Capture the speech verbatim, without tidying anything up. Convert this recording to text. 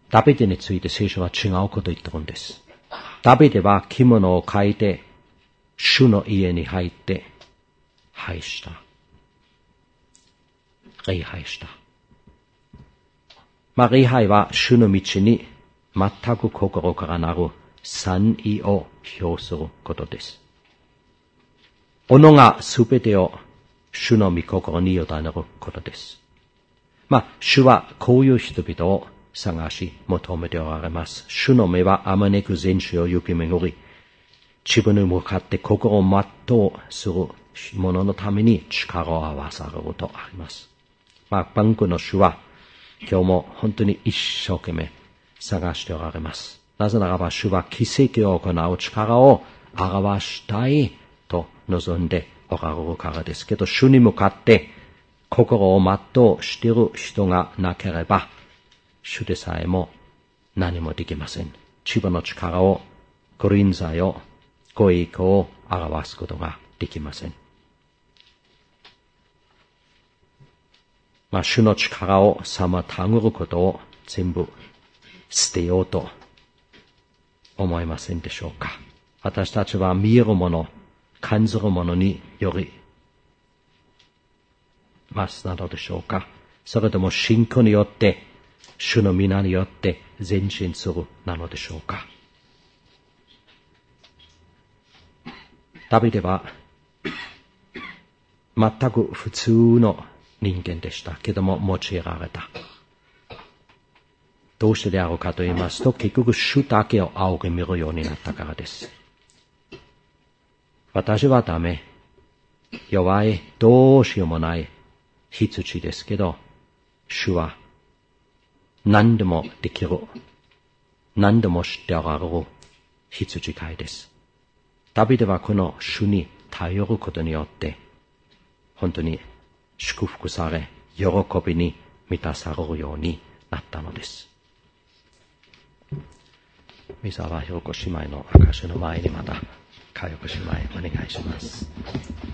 ダビデについて聖書は違うことを言ってるんです。ダビデは着物を変えて、主の家に入って、拝した。礼拝した。まあ、礼拝は主の道に全く心からなる賛意を表することです。己がすべてを主の御心に委ねることです。まあ、主はこういう人々を探し求めておられます。主の目はあまねく全地を行き巡り、自分に向かって心を全うする者のために力を合わされるとあります。まあ、万軍の主は今日も本当に一生懸命探しておられます。なぜならば主は奇跡を行う力を表したいと望んでおられるからですけど、主に向かって心を全うしている人がなければ、主でさえも何もできません。自分の力を、ご臨在を、ご栄光を表すことができません。まあ、主の力を妨げることを全部捨てようと思いませんでしょうか。私たちは見えるもの、感じるものによりますなのでしょうか。それとも信仰によって、主の皆によって前進するなのでしょうか。ダビデは全く普通の人間でしたけども用いられた。どうしてであるかと言いますと、結局主だけを仰ぎ見るようになったからです。私はダメ、弱い、どうしようもない羊ですけど、主は何でもできる、何でも知っておられる羊飼いです。ダビデはこの主に頼ることによって、本当に祝福され、喜びに満たされるようになったのです。三沢ひろ子姉妹の証の前にまた、佳代子姉妹お願いします。